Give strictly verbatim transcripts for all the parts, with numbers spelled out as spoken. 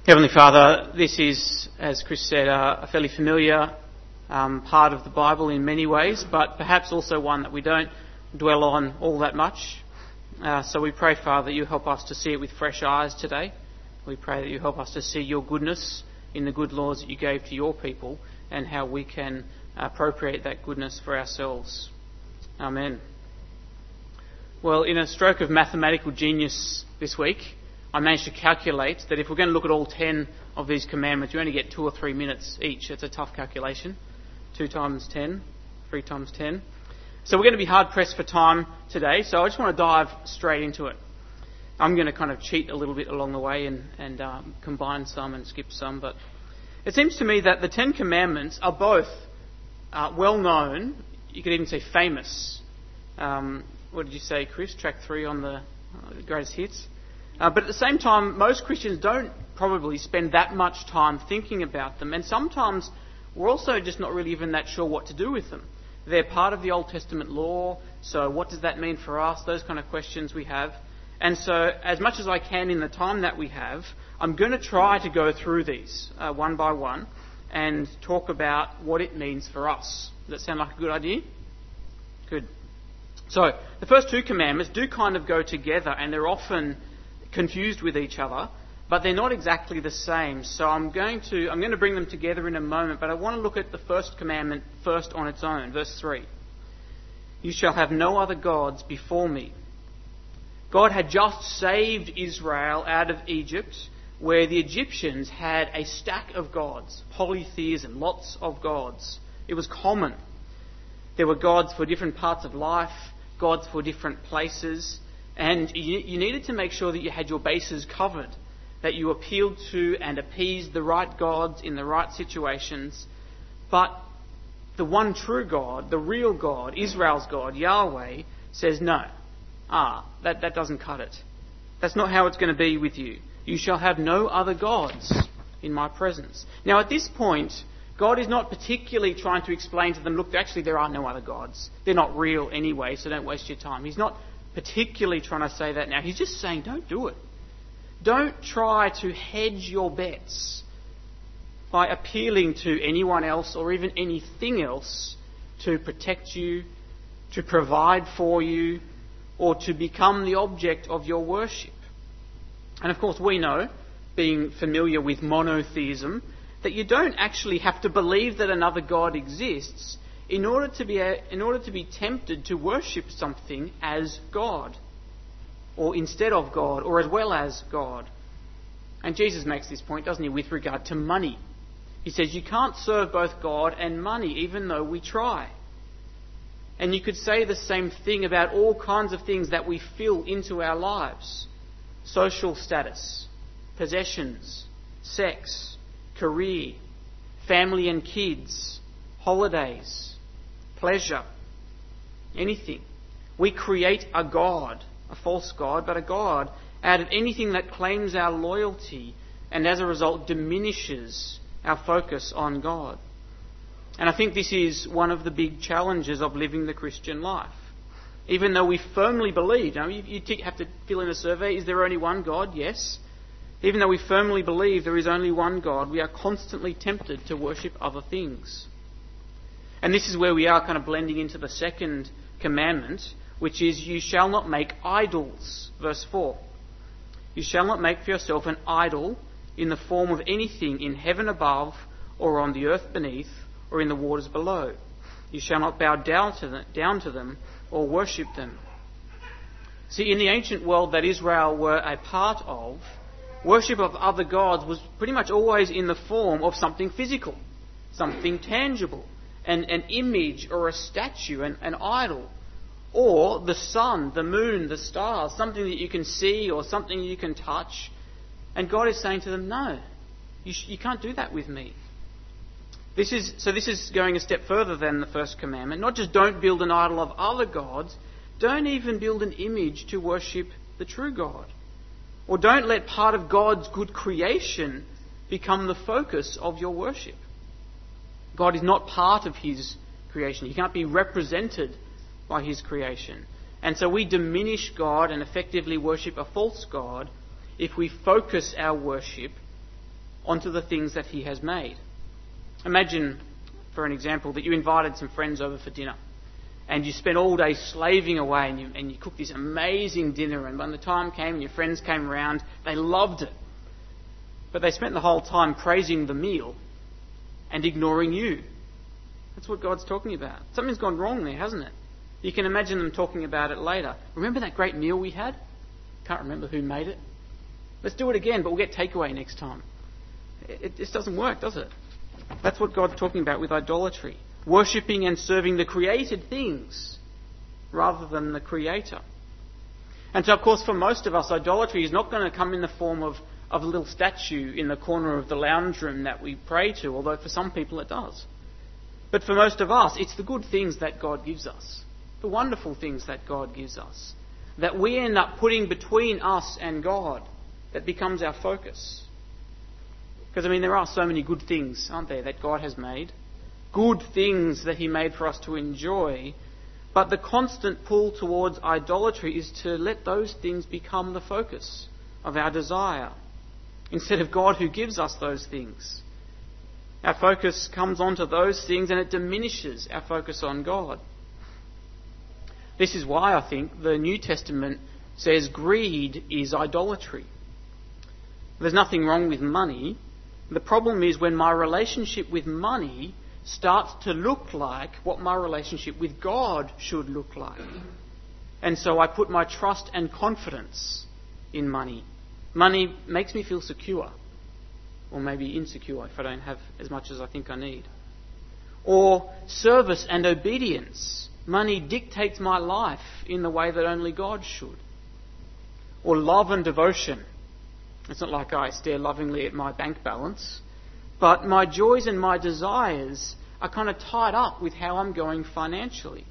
Heavenly Father, this is, as Chris said, uh, a fairly familiar um, part of the Bible in many ways, but perhaps also one that we don't dwell on all that much. Uh, so we pray, Father, that you help us to see it with fresh eyes today. We pray that you help us to see your goodness in the good laws that you gave to your people and how we can appropriate that goodness for ourselves. Amen. Well, in a stroke of mathematical genius this week, I managed to calculate that if we're going to look at all ten of these commandments, you only get two or three minutes each. It's a tough calculation. Two times ten, three times ten. So we're going to be hard pressed for time today, so I just want to dive straight into it. I'm going to kind of cheat a little bit along the way and, and um, combine some and skip some, but it seems to me that the Ten Commandments are both uh, well known, you could even say famous. Um, what did you say, Chris? Track three on the uh, greatest hits? Uh, but at the same time, most Christians don't probably spend that much time thinking about them, and sometimes we're also just not really even that sure what to do with them. They're part of the Old Testament law, so what does that mean for us? Those kind of questions we have. And so, as much as I can in the time that we have, I'm going to try to go through these uh, one by one and talk about what it means for us. Does that sound like a good idea? Good. So, the first two commandments do kind of go together, and they're often confused with each other, but they're not exactly the same. So I'm going to I'm going to bring them together in a moment, but I want to look at the first commandment first on its own. Verse three. You shall have no other gods before me. God had just saved Israel out of Egypt, where the Egyptians had a stack of gods, polytheism, lots of gods. It was common. There were gods for different parts of life, gods for different places, and you, you needed to make sure that you had your bases covered, that you appealed to and appeased the right gods in the right situations. But the one true God, the real God, Israel's God, Yahweh, says no. Ah, that, that doesn't cut it. That's not how it's going to be with you. You shall have no other gods in my presence. Now at this point, God is not particularly trying to explain to them, look, actually there are no other gods. They're not real anyway, so don't waste your time. He's not particularly trying to say that now. He's just saying, don't do it. Don't try to hedge your bets by appealing to anyone else or even anything else to protect you, to provide for you, or to become the object of your worship. And of course we know, being familiar with monotheism, that you don't actually have to believe that another God exists in order to be a, in order to be tempted to worship something as God, or instead of God, or as well as God. And Jesus makes this point, doesn't he, with regard to money. He says you can't serve both God and money, even though we try. And you could say the same thing about all kinds of things that we fill into our lives. Social status, possessions, sex, career, family and kids, holidays, pleasure, anything. We create a God, a false God, but a God out of anything that claims our loyalty and as a result diminishes our focus on God. And I think this is one of the big challenges of living the Christian life. Even though we firmly believe, you know, you, you have to fill in a survey, is there only one God? Yes. Even though we firmly believe there is only one God, we are constantly tempted to worship other things. And this is where we are kind of blending into the second commandment, which is, you shall not make idols. Verse four. You shall not make for yourself an idol in the form of anything in heaven above, or on the earth beneath, or in the waters below. You shall not bow down to them, down to them or worship them. See, in the ancient world that Israel were a part of, worship of other gods was pretty much always in the form of something physical, something tangible, an, an image or a statue, an, an idol, or the sun, the moon, the stars, something that you can see or something you can touch. And God is saying to them, no, you, sh- you can't do that with me. This is so this is going a step further than the first commandment. Not just don't build an idol of other gods, don't even build an image to worship the true God. Or don't let part of God's good creation become the focus of your worship. God is not part of his creation. He can't be represented by his creation. And so we diminish God and effectively worship a false God if we focus our worship onto the things that he has made. Imagine, for an example, that you invited some friends over for dinner and you spent all day slaving away and you, and you cooked this amazing dinner, and when the time came and your friends came around, they loved it. But they spent the whole time praising the meal and ignoring you. That's what God's talking about. Something's gone wrong there, hasn't it? You can imagine them talking about it later. Remember that great meal we had? Can't remember who made it. Let's do it again, but we'll get takeaway next time. It, it just doesn't work, does it? That's what God's talking about with idolatry. Worshipping and serving the created things rather than the Creator. And so, of course, for most of us, idolatry is not going to come in the form of, of a little statue in the corner of the lounge room that we pray to, although for some people it does. But for most of us, it's the good things that God gives us, the wonderful things that God gives us, that we end up putting between us and God, that becomes our focus. Because, I mean, there are so many good things, aren't there, that God has made. Good things that he made for us to enjoy. But the constant pull towards idolatry is to let those things become the focus of our desire, instead of God who gives us those things. Our focus comes onto those things and it diminishes our focus on God. This is why I think the New Testament says greed is idolatry. There's nothing wrong with money. The problem is when my relationship with money starts to look like what my relationship with God should look like. And so I put my trust and confidence in money. Money makes me feel secure, or maybe insecure if I don't have as much as I think I need. Or service and obedience. Money dictates my life in the way that only God should. Or love and devotion. It's not like I stare lovingly at my bank balance, but my joys and my desires are kind of tied up with how I'm going financially.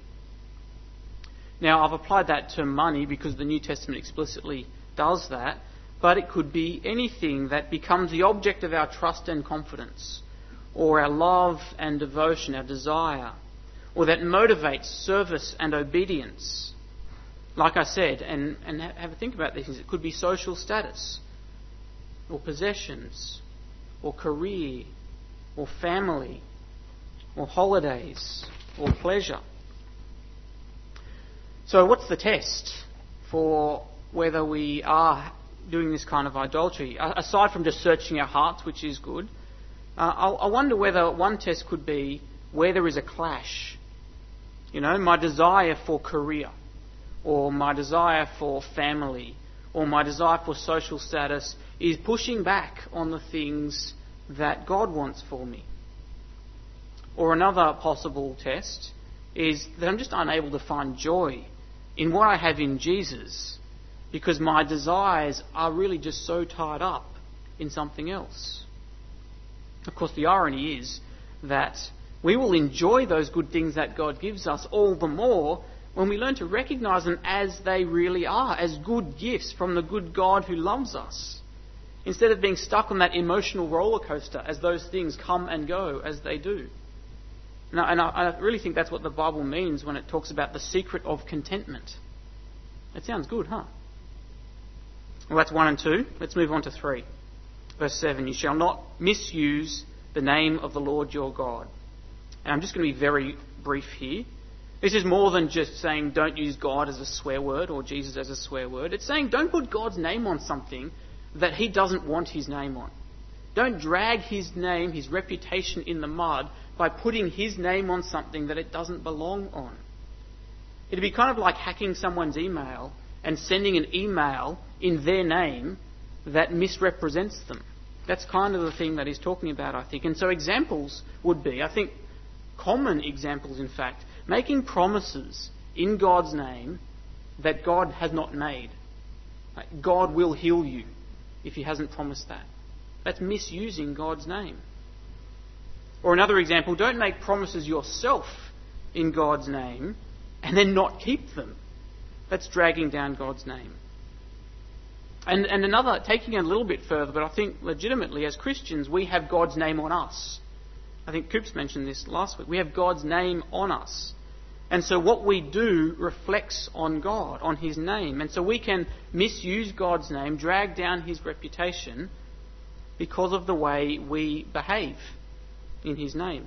Now, I've applied that to money because the New Testament explicitly does that, but it could be anything that becomes the object of our trust and confidence, or our love and devotion, our desire, or that motivates service and obedience. Like I said, and, and have a think about these things, it could be social status, or possessions, or career, or family, or holidays, or pleasure. So what's the test for whether we are doing this kind of idolatry? Aside from just searching our hearts, which is good, uh, I wonder whether one test could be where there is a clash. You know, my desire for career, or my desire for family, or my desire for social status is pushing back on the things that God wants for me. Or another possible test is that I'm just unable to find joy in what I have in Jesus because my desires are really just so tied up in something else. Of course, the irony is that we will enjoy those good things that God gives us all the more when we learn to recognise them as they really are, as good gifts from the good God who loves us, instead of being stuck on that emotional roller coaster as those things come and go as they do. Now, and I, I really think that's what the Bible means when it talks about the secret of contentment. It sounds good, huh? Well, that's one and two. Let's move on to three. Verse seven, you shall not misuse the name of the Lord your God. And I'm just going to be very brief here. This is more than just saying don't use God as a swear word or Jesus as a swear word. It's saying don't put God's name on something that he doesn't want his name on. Don't drag his name, his reputation in the mud by putting his name on something that it doesn't belong on. It'd be kind of like hacking someone's email and sending an email in their name that misrepresents them. That's kind of the thing that he's talking about, I think. And so examples would be, I think, common examples, in fact, making promises in God's name that God has not made. Like, God will heal you if he hasn't promised that. That's misusing God's name. Or another example, don't make promises yourself in God's name and then not keep them. That's dragging down God's name. And, and another, taking it a little bit further, but I think legitimately as Christians we have God's name on us. I think Coops mentioned this last week. We have God's name on us. And so what we do reflects on God, on his name. And so we can misuse God's name, drag down his reputation because of the way we behave in his name.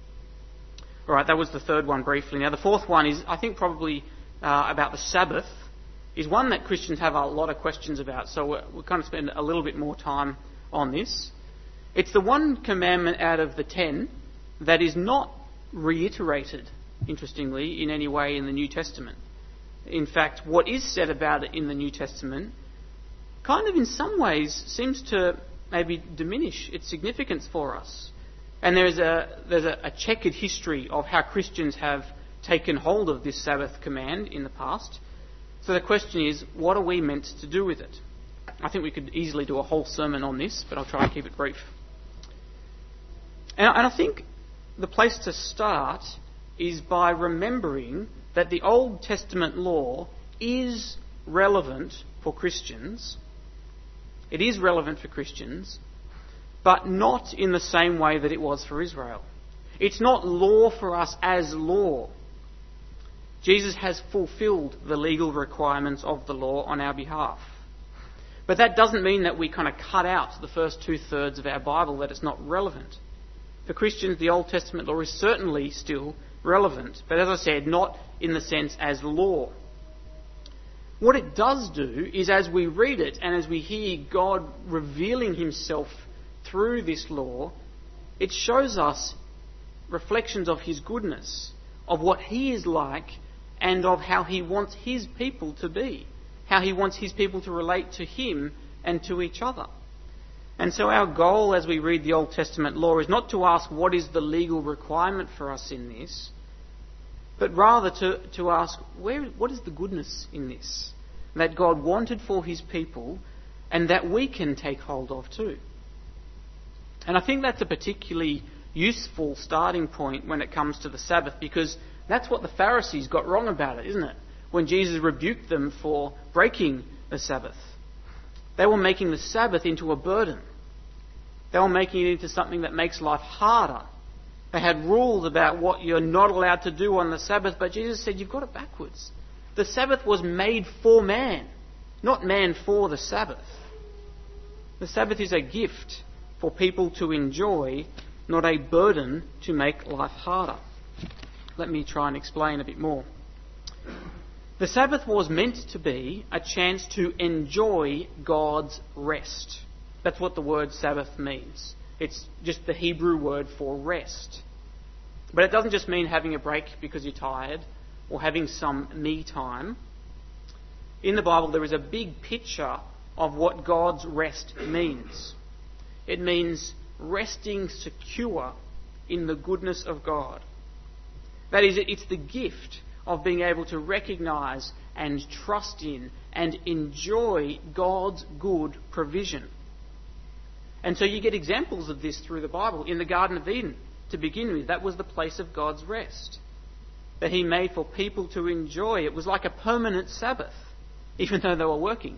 All right, that was the third one briefly. Now the fourth one is, I think, probably uh, about the Sabbath, is one that Christians have a lot of questions about. So we'll, we'll kind of spend a little bit more time on this. It's the one commandment out of the ten that is not reiterated, interestingly, in any way in the New Testament. In fact, what is said about it in the New Testament kind of in some ways seems to maybe diminish its significance for us. And there's a there's a, a checkered history of how Christians have taken hold of this Sabbath command in the past. So the question is, what are we meant to do with it? I think we could easily do a whole sermon on this, but I'll try and keep it brief. And, and I think the place to start is by remembering that the Old Testament law is relevant for Christians. It is relevant for Christians, but not in the same way that it was for Israel. It's not law for us as law. Jesus has fulfilled the legal requirements of the law on our behalf. But that doesn't mean that we kind of cut out the first two-thirds of our Bible, that it's not relevant. For Christians, the Old Testament law is certainly still relevant, but as I said, not in the sense as law. What it does do is, as we read it and as we hear God revealing himself through this law, it shows us reflections of his goodness, of what he is like, and of how he wants his people to be, how he wants his people to relate to him and to each other. And so our goal as we read the Old Testament law is not to ask what is the legal requirement for us in this, but rather to, to ask where, what is the goodness in this that God wanted for his people and that we can take hold of too. And I think that's a particularly useful starting point when it comes to the Sabbath, because that's what the Pharisees got wrong about it, isn't it? When Jesus rebuked them for breaking the Sabbath. They were making the Sabbath into a burden. They were making it into something that makes life harder. They had rules about what you're not allowed to do on the Sabbath, but Jesus said you've got it backwards. The Sabbath was made for man, not man for the Sabbath. The Sabbath is a gift for people to enjoy, not a burden to make life harder. Let me try and explain a bit more. The Sabbath was meant to be a chance to enjoy God's rest. That's what the word Sabbath means. It's just the Hebrew word for rest. But it doesn't just mean having a break because you're tired or having some me time. In the Bible there is a big picture of what God's rest means. It means resting secure in the goodness of God. That is, it's the gift of being able to recognise and trust in and enjoy God's good provision. And so you get examples of this through the Bible. In the Garden of Eden, to begin with, that was the place of God's rest that he made for people to enjoy. It was like a permanent Sabbath, even though they were working.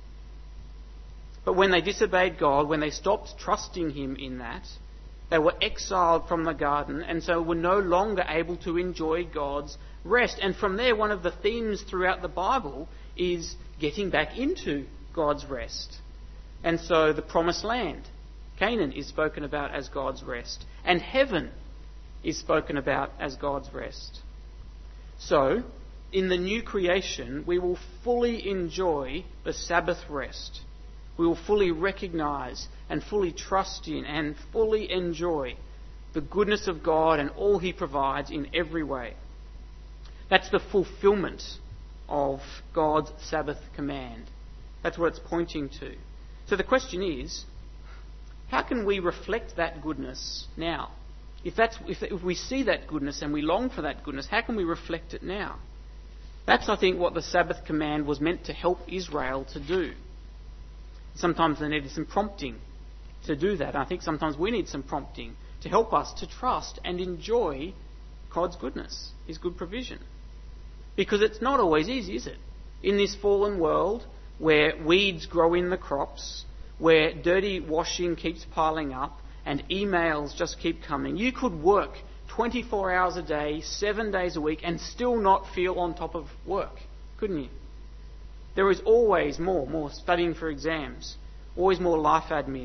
But when they disobeyed God, when they stopped trusting him in that, they were exiled from the garden and so were no longer able to enjoy God's rest. And from there, one of the themes throughout the Bible is getting back into God's rest. And so the promised land, Canaan, is spoken about as God's rest. And heaven is spoken about as God's rest. So, in the new creation, we will fully enjoy the Sabbath rest. We will fully recognise and fully trust in and fully enjoy the goodness of God and all he provides in every way. That's the fulfilment of God's Sabbath command. That's what it's pointing to. So the question is, how can we reflect that goodness now? If that's if, if we see that goodness and we long for that goodness, how can we reflect it now? That's, I think, what the Sabbath command was meant to help Israel to do. Sometimes they needed some prompting to do that. I think sometimes we need some prompting to help us to trust and enjoy God's goodness, his good provision. Because it's not always easy, is it? In this fallen world where weeds grow in the crops, where dirty washing keeps piling up and emails just keep coming, you could work twenty-four hours a day, seven days a week and still not feel on top of work, couldn't you? There is always more, more studying for exams, always more life admin,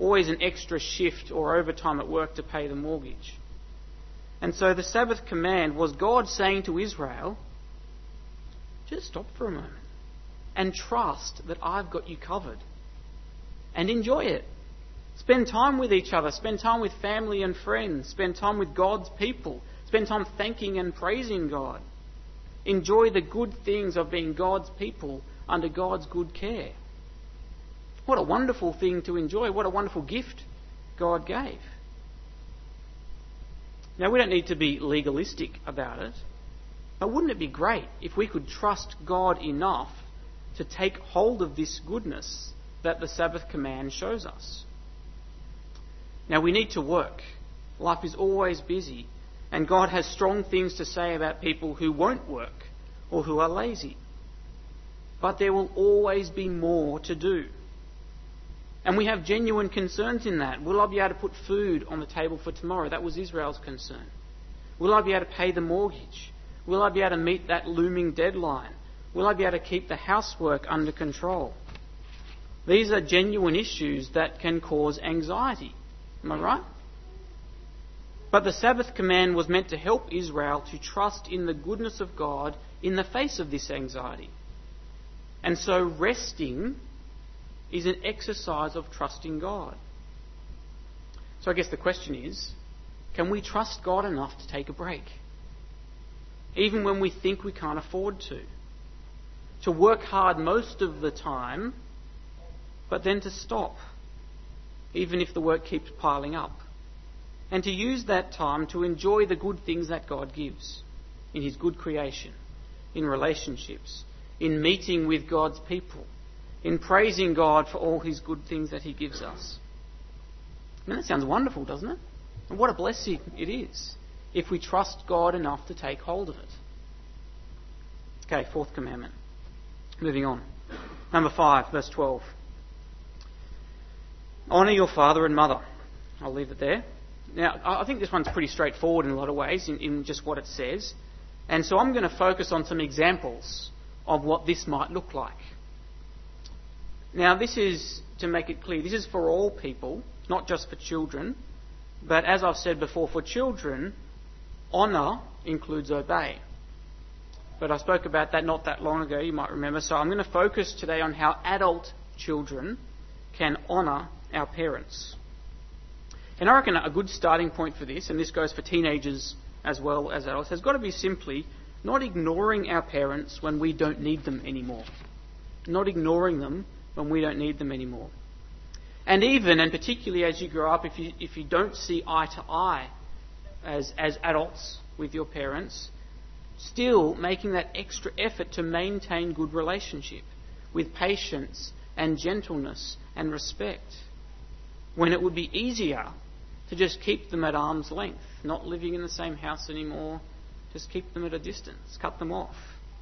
always an extra shift or overtime at work to pay the mortgage. And so the Sabbath command was God saying to Israel, just stop for a moment and trust that I've got you covered and enjoy it. Spend time with each other. Spend time with family and friends. Spend time with God's people. Spend time thanking and praising God. Enjoy the good things of being God's people under God's good care. What a wonderful thing to enjoy. What a wonderful gift God gave. Now, we don't need to be legalistic about it, but wouldn't it be great if we could trust God enough to take hold of this goodness that the Sabbath command shows us? Now, we need to work. Life is always busy, and God has strong things to say about people who won't work or who are lazy. But there will always be more to do. And we have genuine concerns in that. Will I be able to put food on the table for tomorrow? That was Israel's concern. Will I be able to pay the mortgage? Will I be able to meet that looming deadline? Will I be able to keep the housework under control? These are genuine issues that can cause anxiety. Am I right? But the Sabbath command was meant to help Israel to trust in the goodness of God in the face of this anxiety. And so resting is an exercise of trusting God. So I guess the question is, can we trust God enough to take a break? Even when we think we can't afford to. To work hard most of the time, but then to stop, even if the work keeps piling up. And to use that time to enjoy the good things that God gives in His good creation, in relationships, in meeting with God's people, in praising God for all His good things that He gives us. I mean, that sounds wonderful, doesn't it? And what a blessing it is if we trust God enough to take hold of it. Okay, fourth commandment. Moving on. Number five, verse twelve. Honour your father and mother. I'll leave it there. Now, I think this one's pretty straightforward in a lot of ways in, in just what it says. And so I'm going to focus on some examples of what this might look like. Now, this is, to make it clear, this is for all people, not just for children. But as I've said before, for children, honour includes obey. But I spoke about that not that long ago, you might remember. So I'm going to focus today on how adult children can honour our parents. And I reckon a good starting point for this, and this goes for teenagers as well as adults, has got to be simply not ignoring our parents when we don't need them anymore. Not ignoring them when we don't need them anymore. And even, and particularly as you grow up, if you if you don't see eye to eye as, as adults with your parents, still making that extra effort to maintain good relationship with patience and gentleness and respect, when it would be easier to just keep them at arm's length, not living in the same house anymore, just keep them at a distance, cut them off.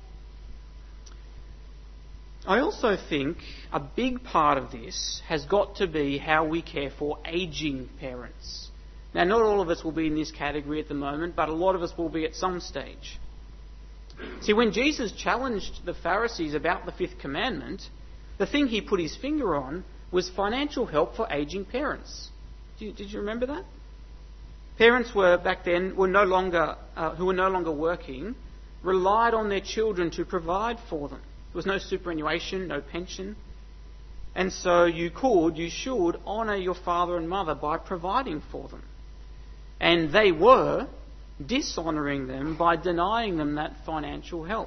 I also think a big part of this has got to be how we care for ageing parents. Now, not all of us will be in this category at the moment, but a lot of us will be at some stage. See, when Jesus challenged the Pharisees about the fifth commandment, the thing he put his finger on was financial help for ageing parents. Did you, did you remember that? Parents were, back then, were no longer, uh, who were no longer working, relied on their children to provide for them. There was no superannuation, no pension. And so you could, you should honour your father and mother by providing for them. And they were dishonouring them by denying them that financial help.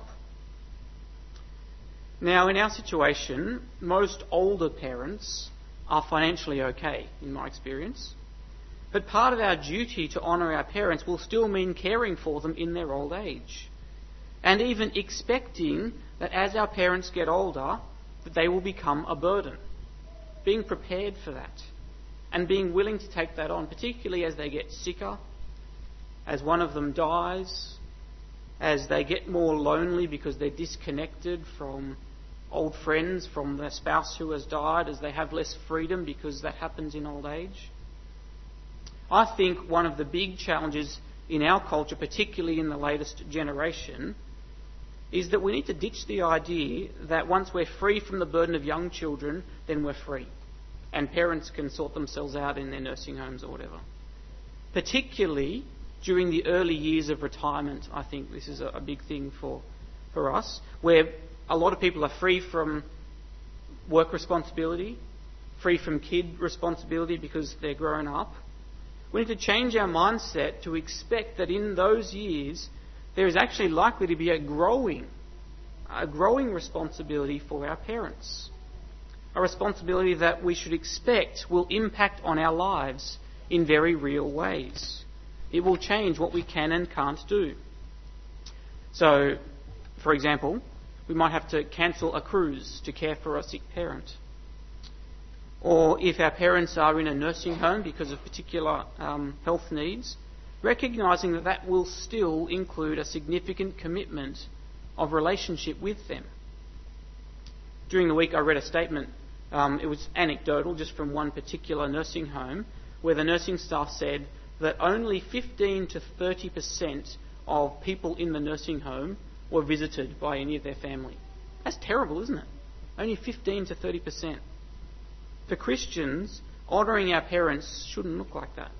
Now, in our situation, most older parents are financially okay, in my experience. But part of our duty to honour our parents will still mean caring for them in their old age. And even expecting that as our parents get older, that they will become a burden. Being prepared for that. And being willing to take that on, particularly as they get sicker, as one of them dies, as they get more lonely because they're disconnected from old friends, from their spouse who has died, as they have less freedom because that happens in old age. I think one of the big challenges in our culture, particularly in the latest generation, is that we need to ditch the idea that once we're free from the burden of young children, then we're free. and parents can sort themselves out in their nursing homes or whatever. Particularly during the early years of retirement, I think this is a, a big thing for, for us, where a lot of people are free from work responsibility, free from kid responsibility because they're grown up. We need to change our mindset to expect that in those years there is actually likely to be a growing, a growing responsibility for our parents. A responsibility that we should expect will impact on our lives in very real ways. It will change what we can and can't do. So, for example, we might have to cancel a cruise to care for a sick parent. Or if our parents are in a nursing home because of particular um, health needs, recognising that that will still include a significant commitment of relationship with them. During the week I read a statement, um, it was anecdotal, just from one particular nursing home, where the nursing staff said that only fifteen to thirty percent of people in the nursing home were visited by any of their family. That's terrible, isn't it? Only fifteen to thirty percent. For Christians, honouring our parents shouldn't look like that.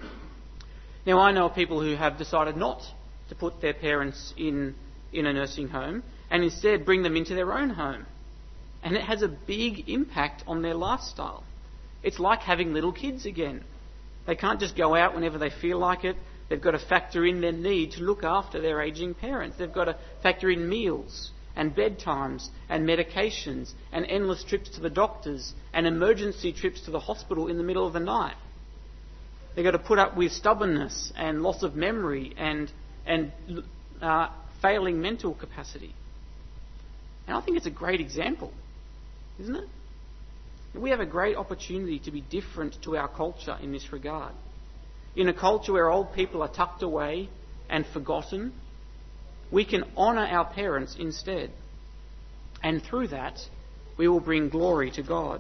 Now, I know of people who have decided not to put their parents in, in a nursing home and instead bring them into their own home. And it has a big impact on their lifestyle. It's like having little kids again. They can't just go out whenever they feel like it. They've got to factor in their need to look after their ageing parents. They've got to factor in meals and bedtimes and medications and endless trips to the doctors and emergency trips to the hospital in the middle of the night. They've got to put up with stubbornness and loss of memory and, and uh, failing mental capacity. And I think it's a great example, isn't it? We have a great opportunity to be different to our culture in this regard. In a culture where old people are tucked away and forgotten, we can honour our parents instead. And through that, we will bring glory to God.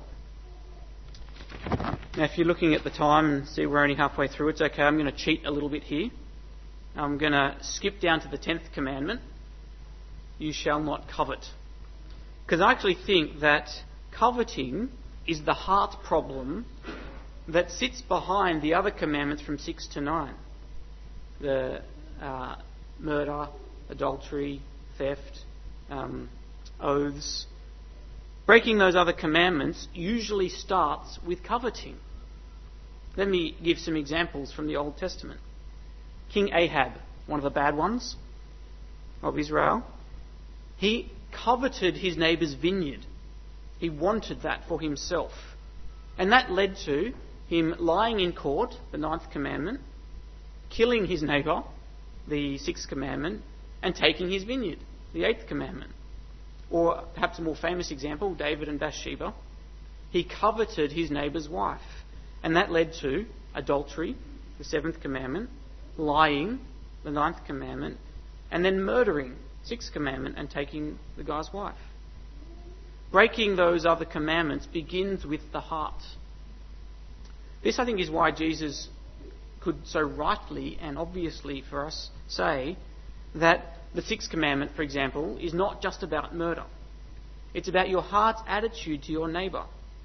Now, if you're looking at the time and see we're only halfway through, it's okay, I'm going to cheat a little bit here. I'm going to skip down to the tenth commandment. You shall not covet. Because I actually think that coveting is the heart problem that sits behind the other commandments from six to nine. The uh, murder, adultery, theft, um, oaths. Breaking those other commandments usually starts with coveting. Let me give some examples from the Old Testament. King Ahab, one of the bad ones of Israel, he coveted his neighbour's vineyard. He wanted that for himself. And that led to him lying in court, the ninth commandment, killing his neighbour, the sixth commandment, and taking his vineyard, the eighth commandment. Or perhaps a more famous example, David and Bathsheba. He coveted his neighbour's wife. And that led to adultery, the seventh commandment, lying, the ninth commandment, and then murdering, sixth commandment, and taking the guy's wife. Breaking those other commandments begins with the heart. This, I think, is why Jesus could so rightly and obviously for us say that the sixth commandment, for example, is not just about murder. It's about your heart's attitude to your neighbour,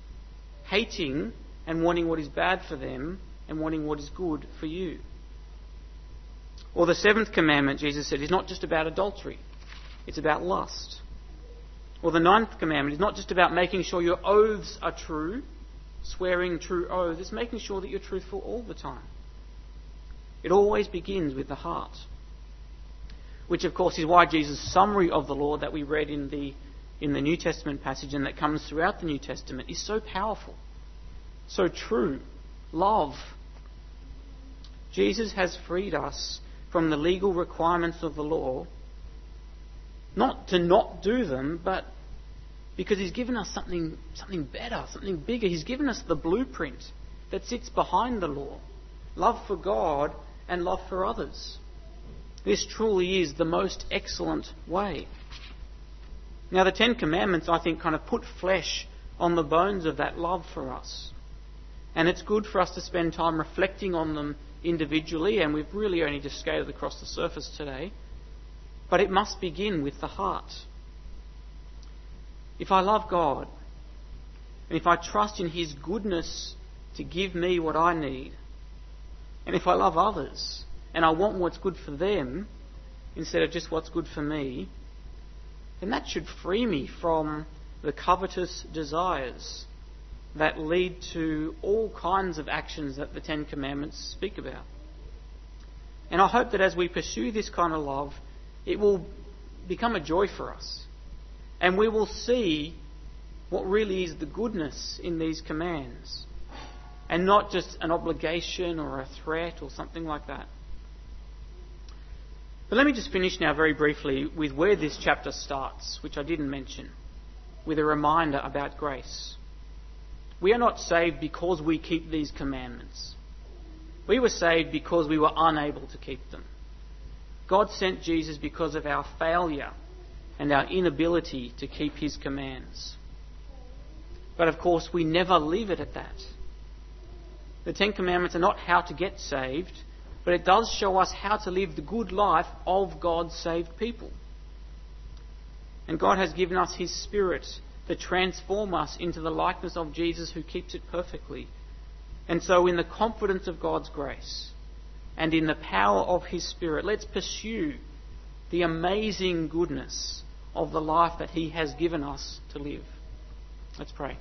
hating and wanting what is bad for them and wanting what is good for you. Or the seventh commandment, Jesus said, is not just about adultery. It's about lust. Or the ninth commandment is not just about making sure your oaths are true, swearing true oaths. It's making sure that you're truthful all the time. It always begins with the heart. Which, of course, is why Jesus' summary of the law that we read in the in the New Testament passage and that comes throughout the New Testament is so powerful, so true. Love. Jesus has freed us from the legal requirements of the law, not to not do them, but because he's given us something, something better, something bigger. He's given us the blueprint that sits behind the law. Love for God and love for others. This truly is the most excellent way. Now, the Ten Commandments, I think, kind of put flesh on the bones of that love for us. And it's good for us to spend time reflecting on them individually, and we've really only just skated across the surface today. But it must begin with the heart. If I love God, and if I trust in His goodness to give me what I need, and if I love others and I want what's good for them instead of just what's good for me, then that should free me from the covetous desires that lead to all kinds of actions that the Ten Commandments speak about. And I hope that as we pursue this kind of love, it will become a joy for us. And we will see what really is the goodness in these commands, and not just an obligation or a threat or something like that. But let me just finish now very briefly with where this chapter starts, which I didn't mention, with a reminder about grace. We are not saved because we keep these commandments. We were saved because we were unable to keep them. God sent Jesus because of our failure and our inability to keep His commands. But of course, we never leave it at that. The Ten Commandments are not how to get saved, but it does show us how to live the good life of God's saved people. And God has given us His Spirit to transform us into the likeness of Jesus, who keeps it perfectly. And so in the confidence of God's grace and in the power of His Spirit, let's pursue the amazing goodness of the life that He has given us to live. Let's pray.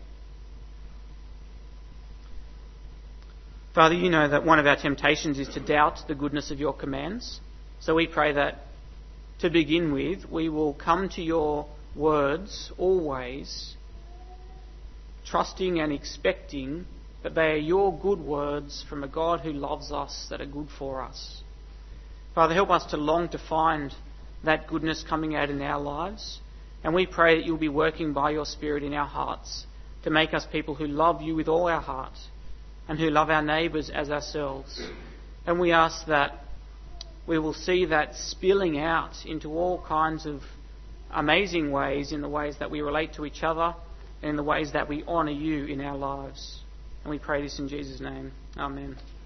Father, you know that one of our temptations is to doubt the goodness of your commands. So we pray that, to begin with, we will come to your words always, trusting and expecting that they are your good words from a God who loves us, that are good for us. Father, help us to long to find that goodness coming out in our lives. And we pray that you'll be working by your Spirit in our hearts to make us people who love you with all our heart, and who love our neighbours as ourselves. And we ask that we will see that spilling out into all kinds of amazing ways, in the ways that we relate to each other and in the ways that we honour you in our lives. And we pray this in Jesus' name. Amen.